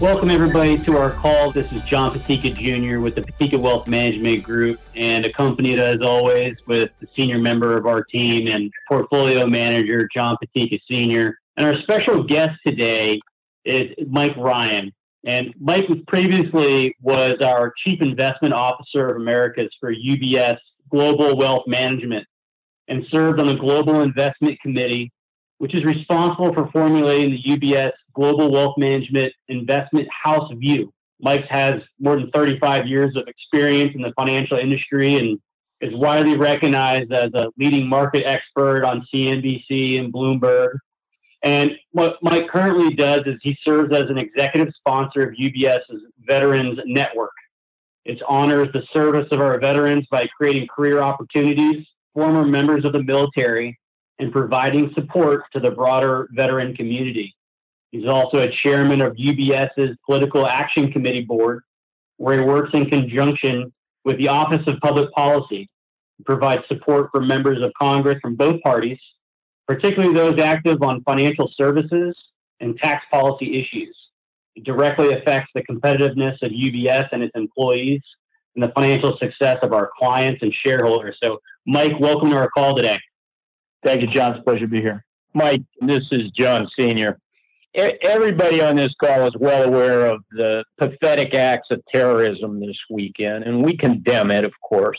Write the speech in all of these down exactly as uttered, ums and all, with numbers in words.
Welcome, everybody, to our call. This is John Patika Junior with the Patika Wealth Management Group, and accompanied, as always, with the senior member of our team and portfolio manager, John Patika Senior And our special guest today is Mike Ryan. And Mike was previously was our Chief Investment Officer of Americas for U B S Global Wealth Management and served on the Global Investment Committee, which is responsible for formulating the U B S Global Wealth Management Investment House View. Mike has more than thirty-five years of experience in the financial industry and is widely recognized as a leading market expert on C N B C and Bloomberg. And what Mike currently does is he serves as an executive sponsor of UBS's Veterans Network. It honors the service of our veterans by creating career opportunities, former members of the military, and providing support to the broader veteran community. He's also a chairman of UBS's Political Action Committee Board, where he works in conjunction with the Office of Public Policy to provide support for members of Congress from both parties, particularly those active on financial services and tax policy issues. It directly affects the competitiveness of U B S and its employees and the financial success of our clients and shareholders. So, Mike, welcome to our call today. Thank you, John. It's a pleasure to be here. Mike, this is John Senior Everybody on this call is well aware of the pathetic acts of terrorism this weekend, and we condemn it, of course.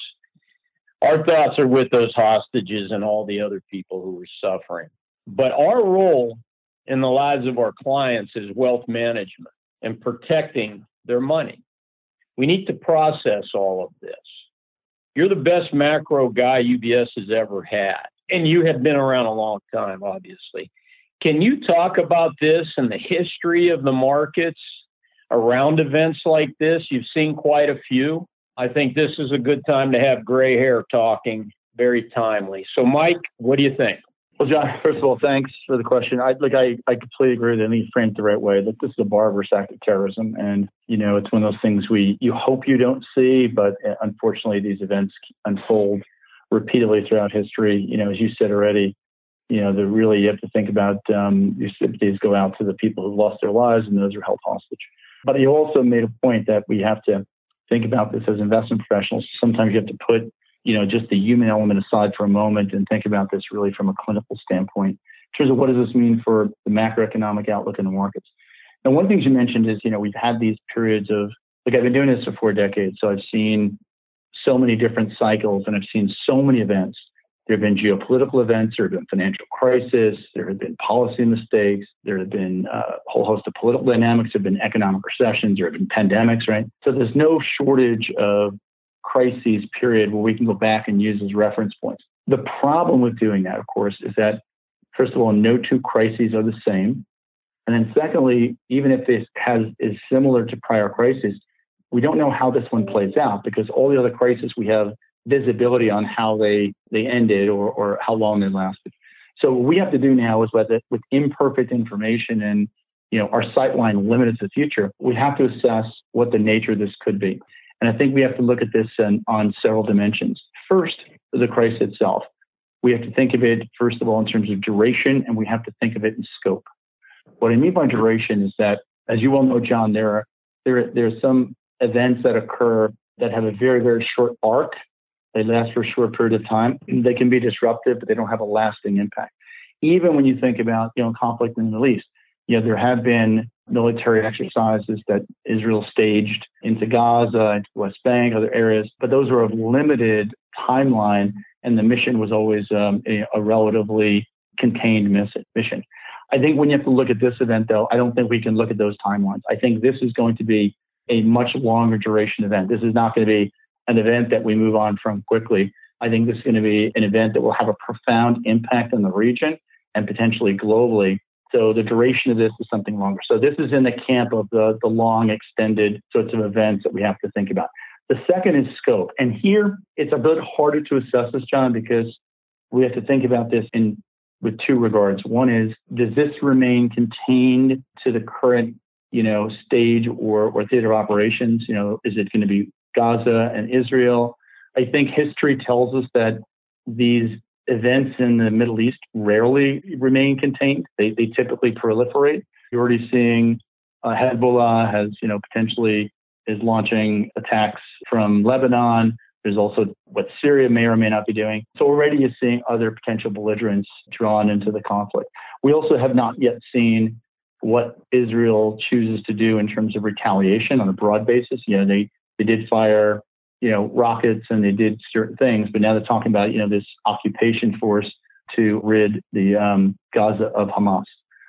Our thoughts are with those hostages and all the other people who are suffering. But our role in the lives of our clients is wealth management and protecting their money. We need to process all of this. You're the best macro guy U B S has ever had, and you have been around a long time, obviously. Can you talk about this and the history of the markets around events like this? You've seen quite a few. I think this is a good time to have gray hair talking, very timely. So, Mike, what do you think? Well, John, first of all, thanks for the question. I like I, I completely agree with you framed it the right way. That this is a barbarous act of terrorism, and you know it's one of those things we you hope you don't see, but unfortunately these events unfold repeatedly throughout history. You know, as you said already, you know, the really you have to think about um, your sympathies go out to the people who lost their lives and those who are held hostage. But you also made a point that we have to think about this as investment professionals. Sometimes you have to put, you know, just the human element aside for a moment and think about this really from a clinical standpoint in terms of what does this mean for the macroeconomic outlook in the markets. And one thing you mentioned is, you know, we've had these periods of, like I've been doing this for four decades, so I've seen so many different cycles and I've seen so many events. There have been geopolitical events, there have been financial crisis, there have been policy mistakes, there have been a whole host of political dynamics, there have been economic recessions, there have been pandemics, right? So there's no shortage of crises, period, where we can go back and use as reference points. The problem with doing that, of course, is that, first of all, no two crises are the same. And then secondly, even if this has is similar to prior crises, we don't know how this one plays out because all the other crises we have visibility on how they, they ended or, or how long they lasted. So what we have to do now is with, it, with imperfect information and you know our sightline limited to the future, we have to assess what the nature of this could be. And I think we have to look at this in, on several dimensions. First, the crisis itself. We have to think of it, first of all, in terms of duration, and we have to think of it in scope. What I mean by duration is that, as you well know, John, there are there, there are some events that occur that have a very, very short arc. They last for a short period of time. They can be disruptive, but they don't have a lasting impact. Even when you think about, you know, conflict in the Middle East, you know, there have been military exercises that Israel staged into Gaza, into the West Bank, other areas, but those were of limited timeline, and the mission was always um, a, a relatively contained mission. I think when you have to look at this event, though, I don't think we can look at those timelines. I think this is going to be a much longer duration event. This is not going to be an event that we move on from quickly. I think this is going to be an event that will have a profound impact on the region and potentially globally. So the duration of this is something longer. So this is in the camp of the, the long, extended sorts of events that we have to think about. The second is scope. And here it's a bit harder to assess this, John, because we have to think about this in with two regards. One is, does this remain contained to the current, you know, stage or, or theater of operations? You know, is it going to be Gaza and Israel? I think history tells us that these events in the Middle East rarely remain contained. They, they typically proliferate. You're already seeing Uh, Hezbollah has, you know, potentially is launching attacks from Lebanon. There's also what Syria may or may not be doing. So already you're seeing other potential belligerents drawn into the conflict. We also have not yet seen what Israel chooses to do in terms of retaliation on a broad basis. You know, they, they did fire, you know, rockets and they did certain things, but now they're talking about, you know, this occupation force to rid the um, Gaza of Hamas.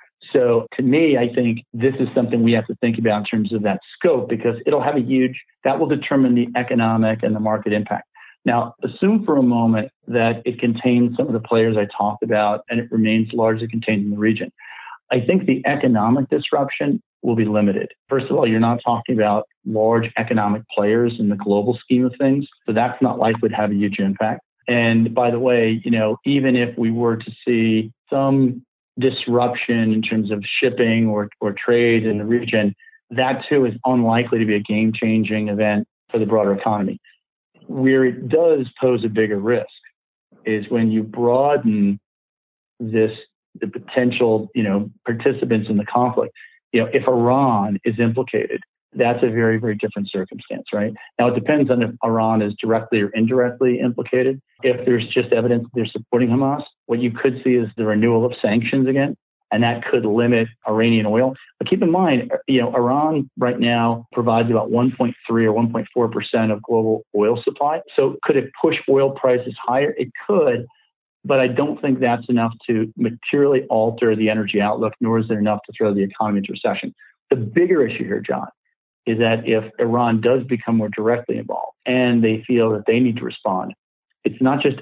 So to me, I think this is something we have to think about in terms of that scope, because it'll have a huge, that will determine the economic and the market impact. Now, assume for a moment that it contains some of the players I talked about and it remains largely contained in the region. I think the economic disruption will be limited. First of all, you're not talking about large economic players in the global scheme of things, so that's not likely to have a huge impact. And by the way, you know, even if we were to see some disruption in terms of shipping or, or trade in the region, that too is unlikely to be a game-changing event for the broader economy. Where it does pose a bigger risk is when you broaden this, the potential, you know, participants in the conflict. You know, if Iran is implicated, that's a very, very different circumstance, right? Now, it depends on if Iran is directly or indirectly implicated. If there's just evidence that they're supporting Hamas, what you could see is the renewal of sanctions again, and that could limit Iranian oil. But keep in mind, you know, Iran right now provides about one point three or one point four percent of global oil supply. So could it push oil prices higher? It could, but I don't think that's enough to materially alter the energy outlook, nor is it enough to throw the economy into recession. The bigger issue here, John, is that if Iran does become more directly involved and they feel that they need to respond, it's not just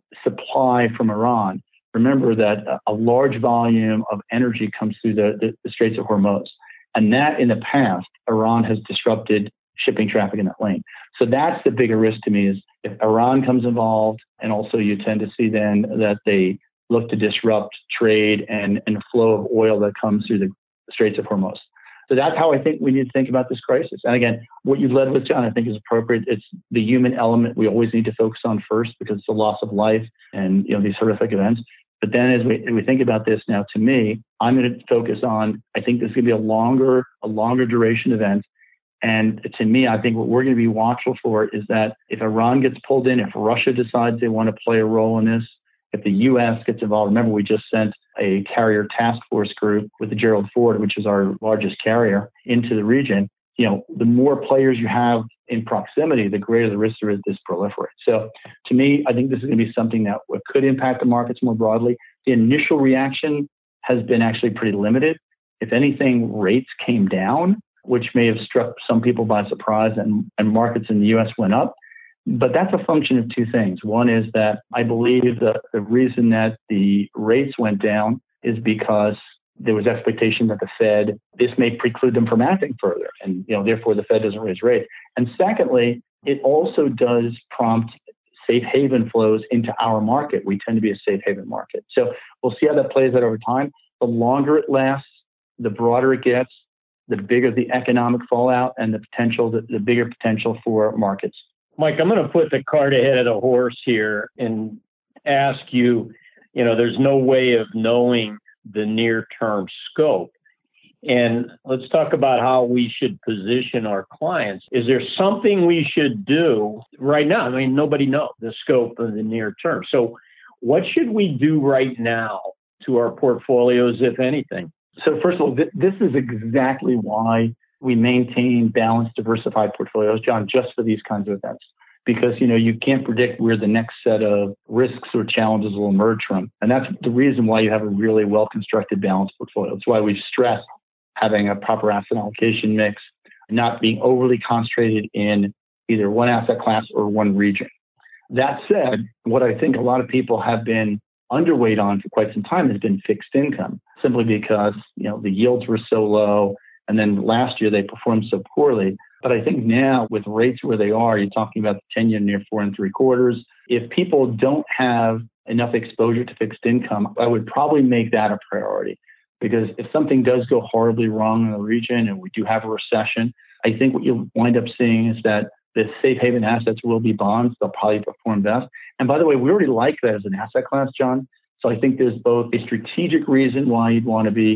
supply from Iran. Remember that a large volume of energy comes through the, the, the Straits of Hormuz. And that in the past, Iran has disrupted shipping traffic in that lane. So that's the bigger risk to me, is if Iran comes involved, and also you tend to see then that they look to disrupt trade and, and flow of oil that comes through the Straits of Hormuz. So that's how I think we need to think about this crisis. And again, what you led with, John, I think is appropriate. It's the human element we always need to focus on first, because it's the loss of life and, you know, these horrific events. But then as we, as we think about this now, to me, I'm going to focus on, I think this is going to be a longer, a longer duration event. And to me, I think what we're going to be watchful for is that if Iran gets pulled in, if Russia decides they want to play a role in this, if the U S gets involved, remember we just sent a carrier task force group with the Gerald Ford, which is our largest carrier, into the region. You know, the more players you have in proximity, the greater the risk there is this proliferate. So to me, I think this is going to be something that could impact the markets more broadly. The initial reaction has been actually pretty limited. If anything, rates came down, which may have struck some people by surprise, and, and markets in the U S went up. But that's a function of two things. One is that I believe that the reason that the rates went down is because there was expectation that the Fed, this may preclude them from acting further. And, you know, therefore the Fed doesn't raise rates. And secondly, it also does prompt safe haven flows into our market. We tend to be a safe haven market. So we'll see how that plays out over time. The longer it lasts, the broader it gets, the bigger the economic fallout and the potential, the, the bigger potential for markets. Mike, I'm going to put the cart ahead of the horse here and ask you, you know, there's no way of knowing the near-term scope. And let's talk about how we should position our clients. Is there something we should do right now? I mean, nobody knows the scope of the near term. So what should we do right now to our portfolios, if anything? So first of all, th- this is exactly why we maintain balanced, diversified portfolios, John, just for these kinds of events. Because, you know, you can't predict where the next set of risks or challenges will emerge from. And that's the reason why you have a really well-constructed balanced portfolio. That's why we've stressed having a proper asset allocation mix, not being overly concentrated in either one asset class or one region. That said, what I think a lot of people have been underweight on for quite some time has been fixed income, simply because, you know, the yields were so low. And then last year they performed so poorly. But I think now with rates where they are, you're talking about the ten-year near four and three quarters. If people don't have enough exposure to fixed income, I would probably make that a priority. Because if something does go horribly wrong in the region and we do have a recession, I think what you'll wind up seeing is that the safe haven assets will be bonds. They'll probably perform best. And by the way, we already like that as an asset class, John. So I think there's both a strategic reason why you'd want to be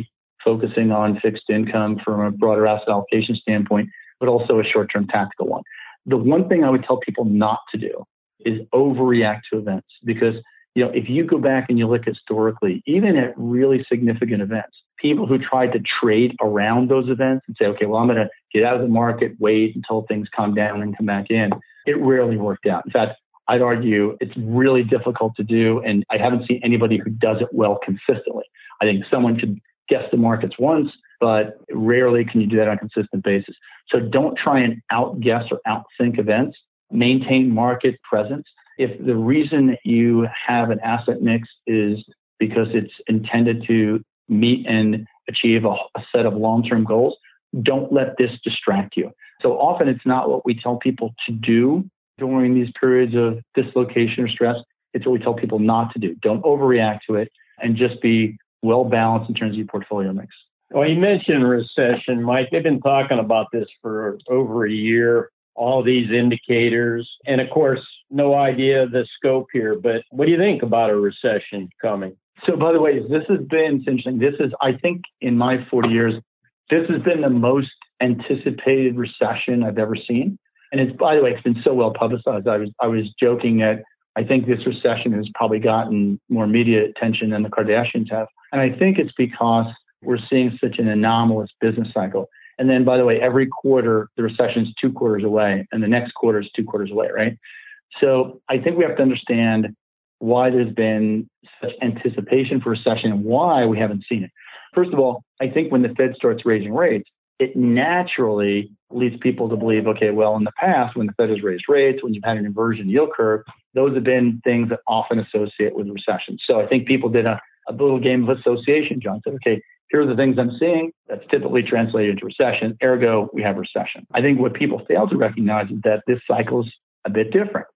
focusing on fixed income from a broader asset allocation standpoint, but also a short-term tactical one. The one thing I would tell people not to do is overreact to events, because you know if you go back and you look historically, even at really significant events, people who tried to trade around those events and say, okay, well, I'm going to get out of the market, wait until things calm down and come back in, it rarely worked out. In fact, I'd argue it's really difficult to do, and I haven't seen anybody who does it well consistently. I think someone could guess the markets once, but rarely can you do that on a consistent basis. So don't try and outguess or outthink events. Maintain market presence. If the reason that you have an asset mix is because it's intended to meet and achieve a, a set of long-term goals, don't let this distract you. So often it's not what we tell people to do during these periods of dislocation or stress. It's what we tell people not to do. Don't overreact to it, and just be well balanced in terms of your portfolio mix. Well, you mentioned recession, Mike. They've been talking about this for over a year, all these indicators, and of course, no idea the scope here. But what do you think about a recession coming? So, by the way, this has been it's interesting. This is, I think, in my forty years, this has been the most anticipated recession I've ever seen. And it's, by the way, it's been so well publicized. I was, I was joking that I think this recession has probably gotten more media attention than the Kardashians have. And I think it's because we're seeing such an anomalous business cycle. And then, by the way, every quarter, the recession is two quarters away, and the next quarter is two quarters away, right? So I think we have to understand why there's been such anticipation for recession and why we haven't seen it. First of all, I think when the Fed starts raising rates, it naturally leads people to believe, okay, well, in the past, when the Fed has raised rates, when you've had an inversion yield curve, those have been things that often associate with recession. So I think people did a, a little game of association, John. Said, okay, here are the things I'm seeing that's typically translated into recession. Ergo, we have recession. I think what people fail to recognize is that this cycle is a bit different.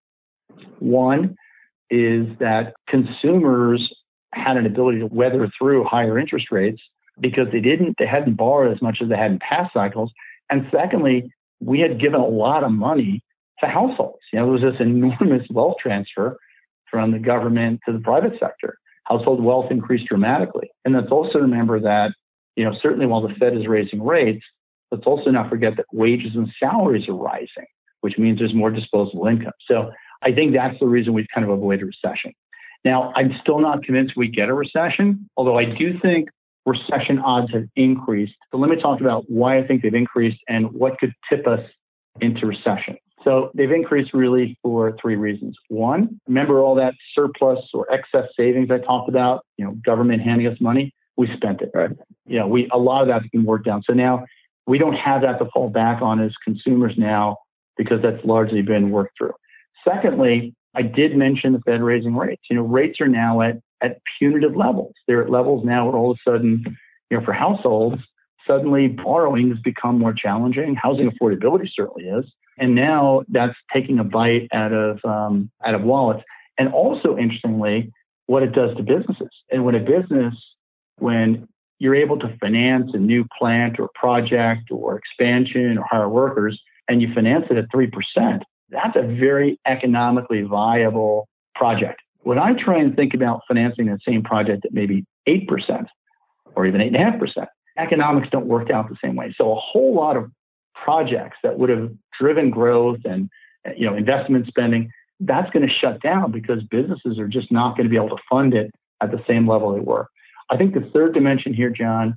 One is that consumers had an ability to weather through higher interest rates because they didn't, they hadn't borrowed as much as they had in past cycles. And secondly, we had given a lot of money to households. You know, there was this enormous wealth transfer from the government to the private sector. Household wealth increased dramatically. And let's also remember that, you know, certainly while the Fed is raising rates, let's also not forget that wages and salaries are rising, which means there's more disposable income. So I think that's the reason we've kind of avoided recession. Now, I'm still not convinced we get a recession, although I do think recession odds have increased. So let me talk about why I think they've increased and what could tip us into recession. So they've increased really for three reasons. One, remember all that surplus or excess savings I talked about, you know, government handing us money? We spent it, right? You know, we, a lot of that's been worked down. So now we don't have that to fall back on as consumers now because that's largely been worked through. Secondly, I did mention the Fed raising rates. You know, rates are now at, at punitive levels. They're at levels now where all of a sudden, you know, for households, suddenly borrowing has become more challenging. Housing affordability certainly is. And now that's taking a bite out of um, out of wallets. And also, interestingly, what it does to businesses. And when a business, when you're able to finance a new plant or project or expansion or hire workers, and you finance it at three percent, that's a very economically viable project. When I try and think about financing the same project at maybe eight percent or even eight point five percent, economics don't work out the same way. So a whole lot of projects that would have driven growth and, you know, investment spending, that's going to shut down because businesses are just not going to be able to fund it at the same level they were. I think the third dimension here, John,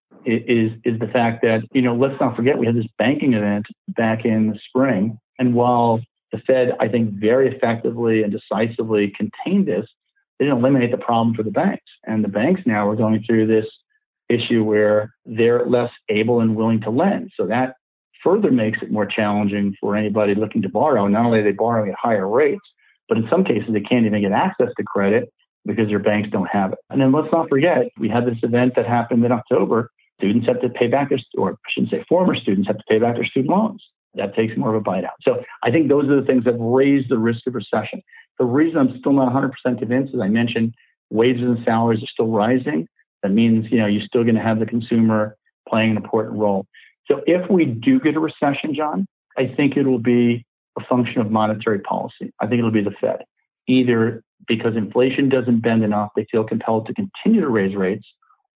is, is the fact that, you know, let's not forget we had this banking event back in the spring. And while the Fed, I think, very effectively and decisively contained this, they didn't eliminate the problem for the banks. And the banks now are going through this issue where they're less able and willing to lend. So that further makes it more challenging for anybody looking to borrow. Not only are they borrowing at higher rates, but in some cases, they can't even get access to credit because their banks don't have it. And then let's not forget, we had this event that happened in October. Students have to pay back their, or I shouldn't say former students have to pay back their student loans. That takes more of a bite out. So I think those are the things that raise the risk of recession. The reason I'm still not one hundred percent convinced, as I mentioned, wages and salaries are still rising. That means, you know, you're still going to have the consumer playing an important role. So if we do get a recession, John, I think it will be a function of monetary policy. I think it'll be the Fed. Either because inflation doesn't bend enough, they feel compelled to continue to raise rates,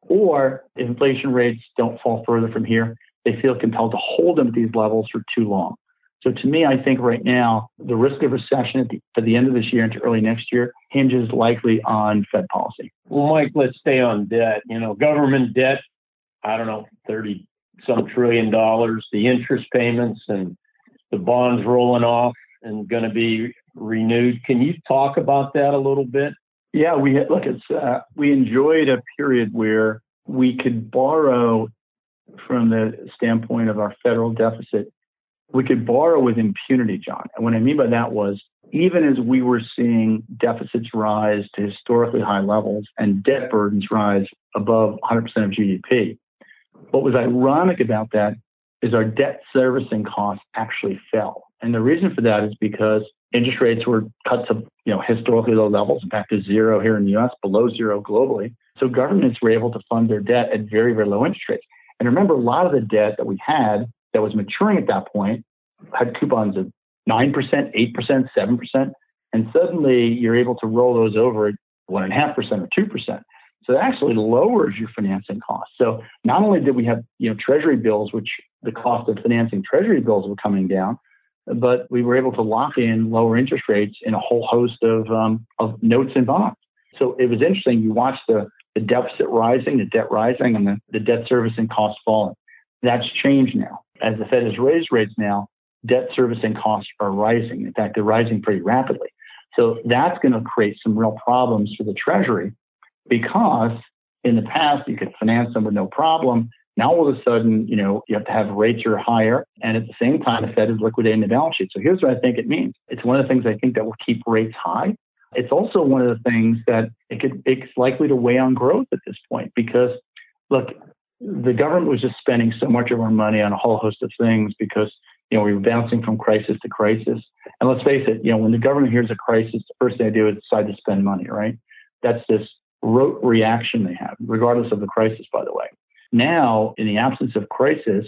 Or if inflation rates don't fall further from here, they feel compelled to hold them at these levels for too long. So to me, I think right now, the risk of recession at the, at the end of this year into early next year hinges likely on Fed policy. Well, Mike, let's stay on debt. You know, government debt, I don't know, thirty some trillion dollars, the interest payments and the bonds rolling off and going to be renewed. Can you talk about that a little bit? Yeah, we look. It's uh, we enjoyed a period where we could borrow from the standpoint of our federal deficit. We could borrow with impunity, John. And what I mean by that was, even as we were seeing deficits rise to historically high levels and debt burdens rise above one hundred percent of G D P, what was ironic about that is our debt servicing costs actually fell. And the reason for that is because interest rates were cut to you know historically low levels, in fact, to zero here in the U S, below zero globally. So governments were able to fund their debt at very, very low interest rates. And remember, a lot of the debt that we had that was maturing at that point had coupons of nine percent, eight percent, seven percent. And suddenly you're able to roll those over at one point five percent or two percent. So that actually lowers your financing costs. So not only did we have you know treasury bills, which the cost of financing treasury bills were coming down, but we were able to lock in lower interest rates in a whole host of um, of notes and bonds. So it was interesting. You watch the, the deficit rising, the debt rising, and the, the debt servicing costs falling. That's changed now. As the Fed has raised rates now, debt servicing costs are rising. In fact, they're rising pretty rapidly. So that's going to create some real problems for the Treasury, because in the past you could finance them with no problem. Now all of a sudden, you know, you have to have rates are higher, and at the same time, the Fed is liquidating the balance sheet. So here's what I think it means. It's one of the things I think that will keep rates high. It's also one of the things that it could, it's likely to weigh on growth at this point, because look, the government was just spending so much of our money on a whole host of things because, you know, we were bouncing from crisis to crisis. And let's face it, you know, when the government hears a crisis, the first thing they do is decide to spend money, right? That's this rote reaction they have, regardless of the crisis, by the way. Now, in the absence of crisis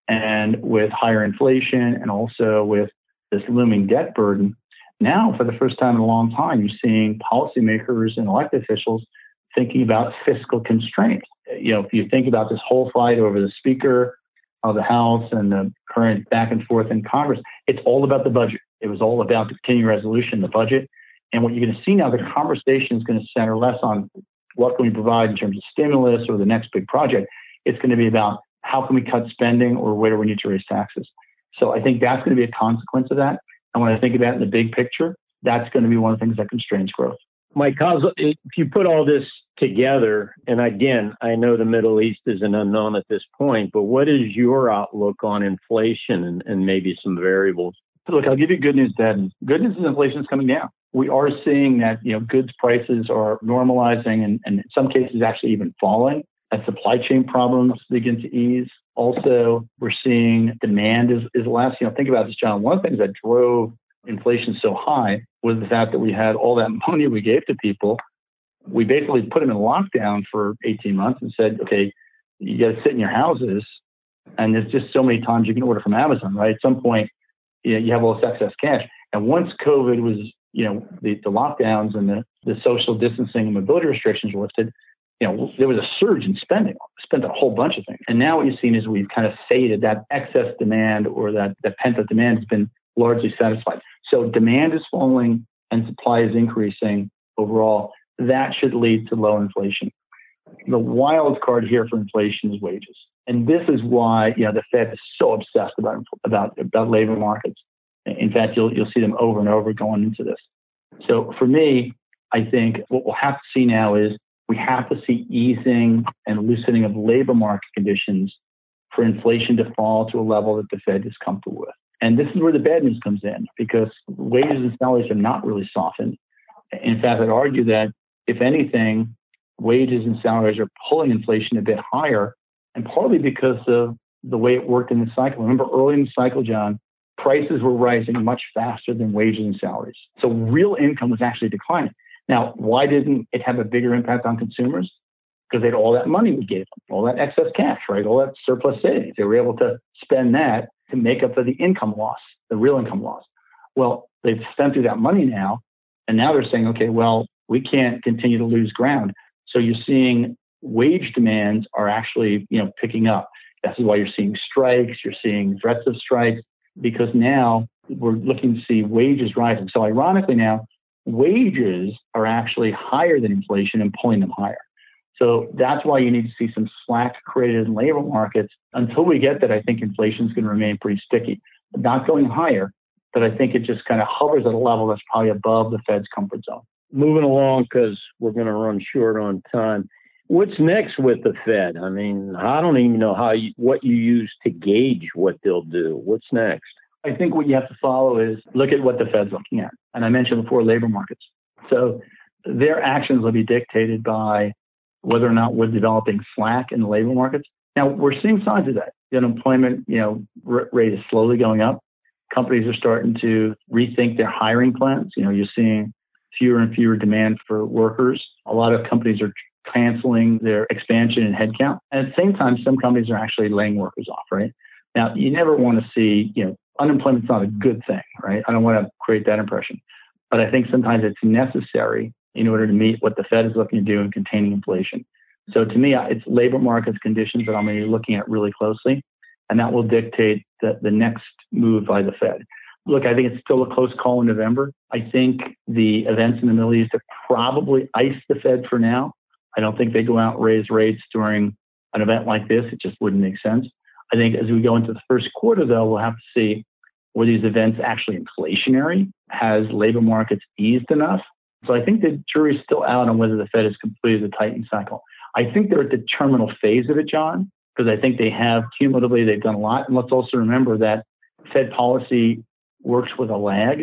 and with higher inflation and also with this looming debt burden, now for the first time in a long time, you're seeing policymakers and elected officials thinking about fiscal constraints. You know, if you think about this whole fight over the Speaker of the House and the current back and forth in Congress, it's all about the budget. It was all about the continuing resolution, the budget. And what you're going to see now, the conversation is going to center less on what can we provide in terms of stimulus or the next big project. It's going to be about how can we cut spending or where do we need to raise taxes. So I think that's going to be a consequence of that. And when I think about it in the big picture, that's going to be one of the things that constrains growth. Mike, if you put all this together, and again, I know the Middle East is an unknown at this point, but what is your outlook on inflation and, and maybe some variables? Look, I'll give you good news, Dad. Good news is inflation is coming down. We are seeing that, you know, goods prices are normalizing and, and in some cases actually even falling as supply chain problems begin to ease. Also, we're seeing demand is, is less. You know, think about this, John. One of the things that drove inflation so high was the fact that we had all that money we gave to people. We basically put them in lockdown for eighteen months and said, okay, you got to sit in your houses. And there's just so many times you can order from Amazon, right? At some point, you know, you have all this excess cash. And once COVID was, you know, the, the lockdowns and the, the social distancing and mobility restrictions were lifted, you know, there was a surge in spending. We spent a whole bunch of things. And now what you've seen is we've kind of faded. That excess demand or that, that pent-up demand has been largely satisfied. So demand is falling and supply is increasing overall. That should lead to low inflation. The wild card here for inflation is wages. And this is why, you know, the Fed is so obsessed about, about, about labor markets. In fact, you'll, you'll see them over and over going into this. So for me, I think what we'll have to see now is we have to see easing and loosening of labor market conditions for inflation to fall to a level that the Fed is comfortable with. And this is where the bad news comes in, because wages and salaries have not really softened. In fact, I'd argue that, if anything, wages and salaries are pulling inflation a bit higher, and partly because of the way it worked in the cycle. Remember, early in the cycle, John, prices were rising much faster than wages and salaries. So real income was actually declining. Now, why didn't it have a bigger impact on consumers? Because they had all that money we gave them, all that excess cash, right? All that surplus savings. They were able to spend that to make up for the income loss, the real income loss. Well, they've spent through that money now, and now they're saying, okay, well, we can't continue to lose ground. So you're seeing wage demands are actually, you know, picking up. This is why you're seeing strikes, you're seeing threats of strikes, because now we're looking to see wages rising. So ironically now, wages are actually higher than inflation and pulling them higher. So that's why you need to see some slack created in labor markets. Until we get that, I think inflation is going to remain pretty sticky. Not going higher, but I think it just kind of hovers at a level that's probably above the Fed's comfort zone. Moving along, because we're going to run short on time. What's next with the Fed? I mean, I don't even know how you, what you use to gauge what they'll do. What's next? I think what you have to follow is look at what the Fed's looking at. And I mentioned before labor markets. So their actions will be dictated by whether or not we're developing slack in the labor markets. Now, we're seeing signs of that. The unemployment, you know, rate is slowly going up. Companies are starting to rethink their hiring plans. You know, you're seeing fewer and fewer demand for workers. A lot of companies are canceling their expansion in headcount. And at the same time, some companies are actually laying workers off, right? Now, you never want to see, you know, unemployment's not a good thing, right? I don't want to create that impression. But I think sometimes it's necessary in order to meet what the Fed is looking to do in containing inflation. So to me, it's labor markets conditions that I'm going to be looking at really closely, and that will dictate the, the next move by the Fed. Look, I think it's still a close call in November. I think the events in the Middle East have probably iced the Fed for now. I don't think they go out and raise rates during an event like this. It just wouldn't make sense. I think as we go into the first quarter, though, we'll have to see were these events actually inflationary? Has labor markets eased enough? So I think the jury's still out on whether the Fed has completed the tightening cycle. I think they're at the terminal phase of it, John, because I think they have cumulatively, they've done a lot. And let's also remember that Fed policy works with a lag.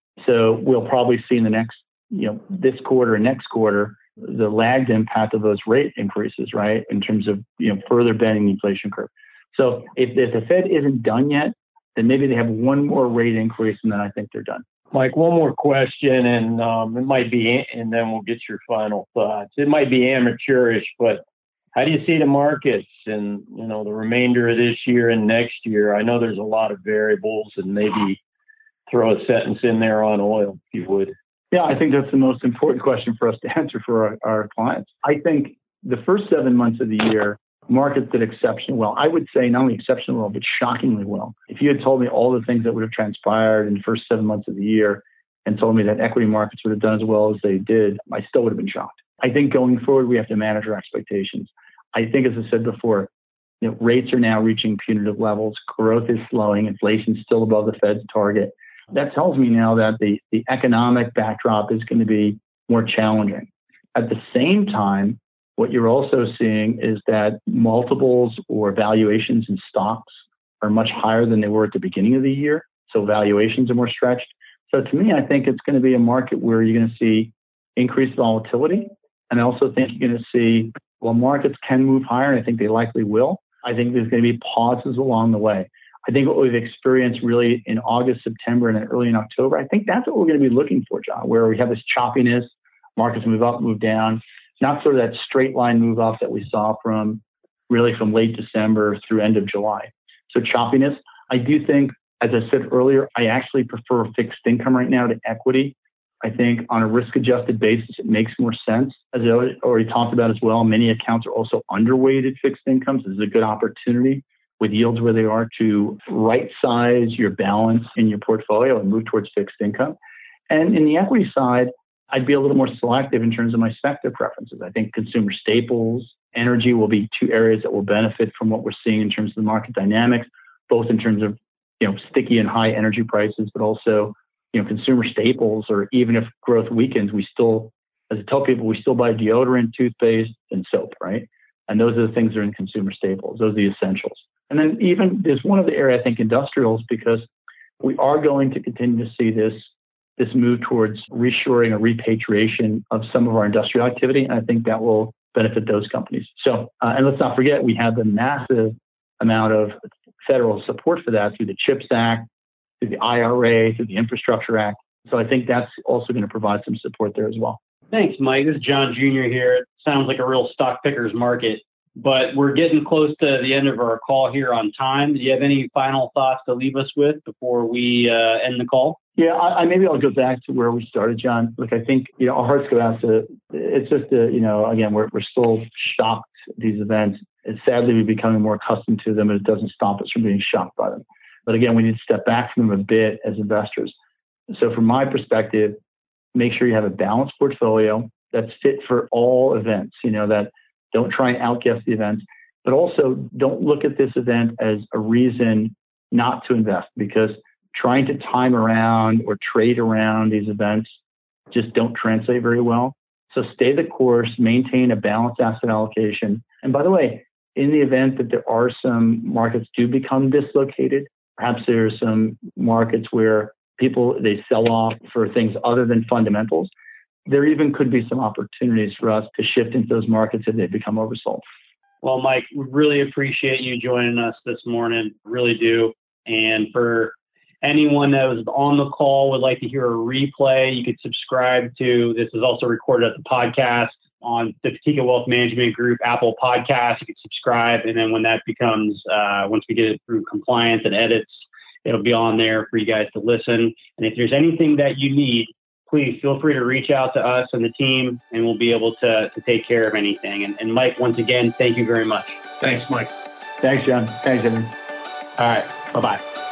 So we'll probably see in the next, you know, this quarter and next quarter, the lagged impact of those rate increases, right, in terms of, you know, further bending the inflation curve. So if, if the Fed isn't done yet, then maybe they have one more rate increase and then I think they're done. Mike, one more question, and um, it might be, and then we'll get your final thoughts. It might be amateurish, but how do you see the markets and, you know, the remainder of this year and next year? I know there's a lot of variables, and maybe throw a sentence in there on oil, if you would. Yeah, I think that's the most important question for us to answer for our, our clients. I think the first seven months of the year, markets did exceptionally well. I would say not only exceptionally well, but shockingly well. If you had told me all the things that would have transpired in the first seven months of the year and told me that equity markets would have done as well as they did, I still would have been shocked. I think going forward, we have to manage our expectations. I think, as I said before, you know, rates are now reaching punitive levels. Growth is slowing. Inflation is still above the Fed's target. That tells me now that the, the economic backdrop is going to be more challenging. At the same time, what you're also seeing is that multiples or valuations in stocks are much higher than they were at the beginning of the year. So valuations are more stretched. So to me, I think it's going to be a market where you're going to see increased volatility. And I also think you're going to see, well, markets can move higher, and I think they likely will. I think there's going to be pauses along the way. I think what we've experienced really in August, September, and then early in October, I think that's what we're going to be looking for, John, where we have this choppiness, markets move up, move down. Not sort of that straight line move up that we saw from really from late December through end of July. So choppiness. I do think, as I said earlier, I actually prefer fixed income right now to equity. I think on a risk adjusted basis, it makes more sense. As I already talked about as well, many accounts are also underweighted fixed incomes. This is a good opportunity with yields where they are to right size your balance in your portfolio and move towards fixed income. And in the equity side, I'd be a little more selective in terms of my sector preferences. I think consumer staples, energy will be two areas that will benefit from what we're seeing in terms of the market dynamics, both in terms of, you know, sticky and high energy prices, but also, you know, consumer staples, or even if growth weakens, we still, as I tell people, we still buy deodorant, toothpaste, and soap, right? And those are the things that are in consumer staples. Those are the essentials. And then even there's one other area, I think, industrials, because we are going to continue to see this this move towards reshoring or repatriation of some of our industrial activity. And I think that will benefit those companies. So, uh, and let's not forget, we have the massive amount of federal support for that through the CHIPS Act, through the I R A, through the Infrastructure Act. So I think that's also going to provide some support there as well. Thanks, Mike. This is John Junior here. It sounds like a real stock picker's market, but we're getting close to the end of our call here on time. Do you have any final thoughts to leave us with before we uh, end the call? Yeah, I, I maybe I'll go back to where we started, John. Look, I think, you know, our hearts go out to, it's just, a, you know, again, we're, we're still shocked at these events. And sadly, we're becoming more accustomed to them, and it doesn't stop us from being shocked by them. But again, we need to step back from them a bit as investors. So from my perspective, make sure you have a balanced portfolio that's fit for all events, you know, that don't try and outguess the events, but also don't look at this event as a reason not to invest, because trying to time around or trade around these events just don't translate very well. So stay the course, maintain a balanced asset allocation. And by the way, in the event that there are some markets do become dislocated, perhaps there are some markets where people, they sell off for things other than fundamentals, there even could be some opportunities for us to shift into those markets if they become oversold. Well, Mike, we really appreciate you joining us this morning. Really do. And for anyone that was on the call would like to hear a replay, you could subscribe to, this is also recorded as a podcast on the Patika Wealth Management Group, Apple Podcasts. You could subscribe. And then when that becomes, uh, once we get it through compliance and edits, it'll be on there for you guys to listen. And if there's anything that you need, please feel free to reach out to us and the team, and we'll be able to, to take care of anything. And, and Mike, once again, thank you very much. Thanks, Mike. Thanks, John. Thanks, everyone. All right. Bye-bye.